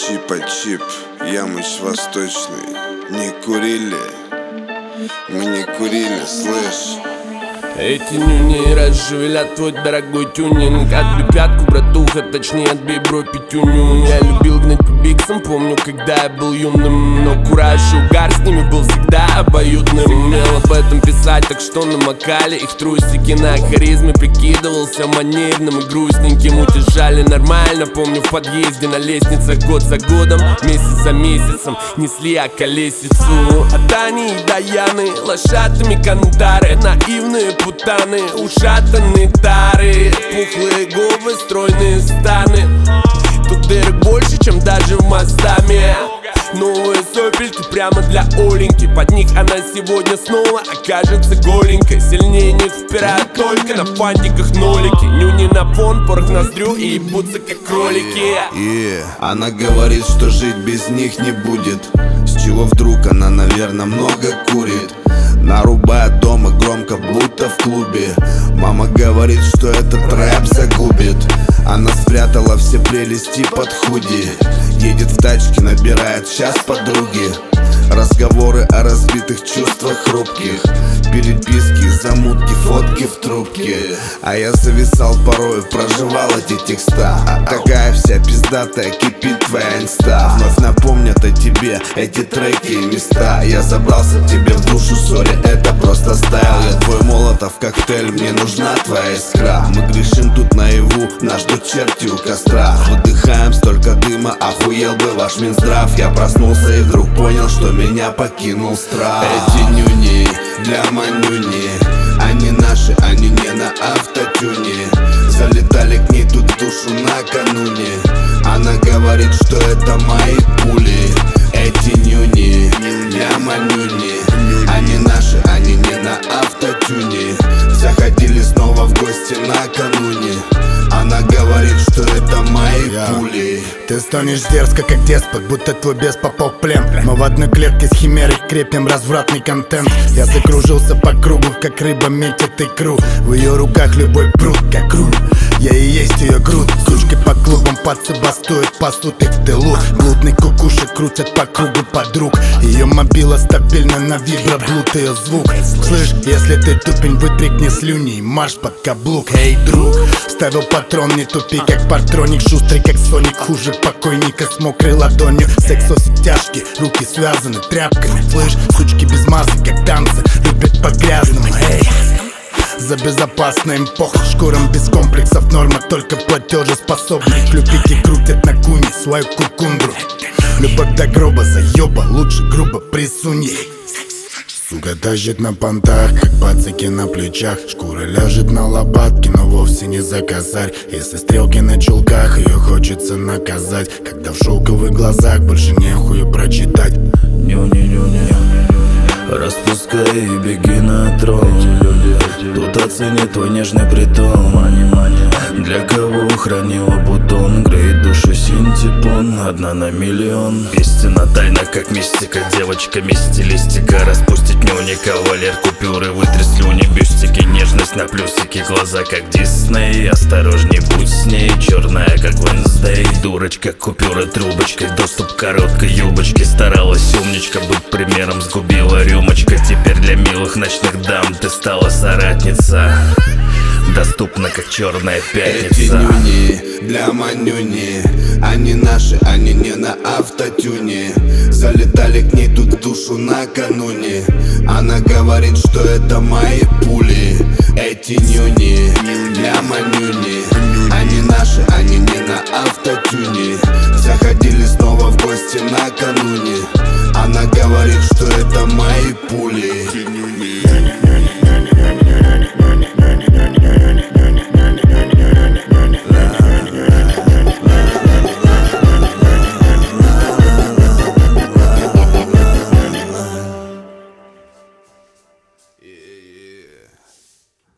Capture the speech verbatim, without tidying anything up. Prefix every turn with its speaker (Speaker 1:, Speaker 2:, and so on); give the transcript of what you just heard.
Speaker 1: Чипа-чип, Ямыч Восточный. Не курили, мы не курили, слышь.
Speaker 2: Эти нюни расшевелят твой дорогой тюнинг. Отбей пятку, братуха, точнее отбей бро пятюню. Я любил гнать по биксам, помню, когда я был юным. Но кураж и угар с ними был всегда обоюдным. Умел об этом писать, так что намокали их трусики. На харизме прикидывался манерным и грустненьким. Утешали нормально, помню, в подъезде на лестницах год за годом, месяц за месяцем несли околесицу. От Ани и Даяны лошадами кантары, наивные путаны, ушатанные тары, пухлые губы, стройные станы. Тут дырок больше, чем даже в Маздаме. Новые сопельки прямо для Оленьки. Под них она сегодня снова окажется голенькой. Сильнее не впирают только на фантиках нолики. Нюни на фон, порох в ноздрю и ебутся как кролики.
Speaker 1: Yeah. Она говорит, что жить без них не будет. С чего вдруг она, наверное, много курит. Нарубает дома громко, будто в клубе. Мама говорит, что этот рэп загубит. Она спрятала все прелести под худи. Едет в тачке, набирает час подруги. Разговоры о разбитых чувствах хрупких, переписки, замутки, фотки в трубке. А я зависал порой, проживал эти текста. Такая вся пиздатая, кипит твоя инста. Вновь напомнят о тебе эти треки и места. Я забрался к тебе в душу, сори, это просто стайл. Я твой молотов коктейль, мне нужна твоя искра. Мы грешим тут наяву, нас ждут черти у костра. Выдыхаем столько дыма, охуел бы ваш Минздрав. Я проснулся и вдруг понял, что меня покинул страх. Эти нюни для манюни, они наши, они не на автотюне. Залетали к ней тут в душу накануне. Она говорит, что это мои пули. Эти нюни для манюни, они наши, они не на автотюне. Заходили снова в гости накануне. Она говорит, что это мои yeah. пули.
Speaker 3: Ты стонешь дерзко, как деспот, будто твой бес попал в плен. Мы в одной клетке с химерой крепим развратный контент. Я закружился по кругу, как рыба метит икру. В ее руках любой пруд, как руль. Я и есть ее грудь. Сучки по клубам подсебастуют, пасут их в тылу. Блудный кукушек крутят по кругу подруг. Ее мобила стабильно на виброблуд, ее звук. Слышь, если ты тупень, вытряхни слюни и марш под каблук. Эй, друг, ставил патрон, не тупи, как партроник. Шустрый, как Соник, хуже покойника с мокрой ладонью. Сексос тяжкий, руки связаны тряпками. Слышь, сучки без масок, как танцы, любят по-грязному. Эй, за безопасный им пох, шкурам без комплексов норма, только платежеспособные. Клюпики крутят на куне свою кукундру. Любовь до гроба, заеба, лучше грубо присунь ей. Сука тащит на понтах, как пацаки на плечах. Шкура ляжет на лопатки, но вовсе не за косарь. Если стрелки на чулках, ее хочется наказать. Когда в шелковых глазах больше нехуй прочитать.
Speaker 4: Нюни-нюни, распускай и беги на трон. Тут оценит твой нежный притон. Для кого хранила бутон, греет душу синтепон, одна на миллион. Истина тайна, как мистика, девочками стилистика. Распустить нюни, кавалер купюры, вытри слюни, бюстики. Нежность на плюсики, глаза как Дисней. Осторожней, будь с ней, черная как Wednesday. Дурочка, купюра трубочкой, доступ к короткой юбочке. Старалась умничка, быть примером, сгубила рюмочка. Теперь для милых ночных дам ты стала соратница. Доступна, как черная пятница.
Speaker 1: Эти нюни для манюни, они наши, они не на автотюне. Залетали к ней тут в душу накануне. Она говорит, что это мои пули. Эти нюни для манюни, они наши, они не на автотюне. Заходили снова в гости накануне. Она говорит, что это мои пули.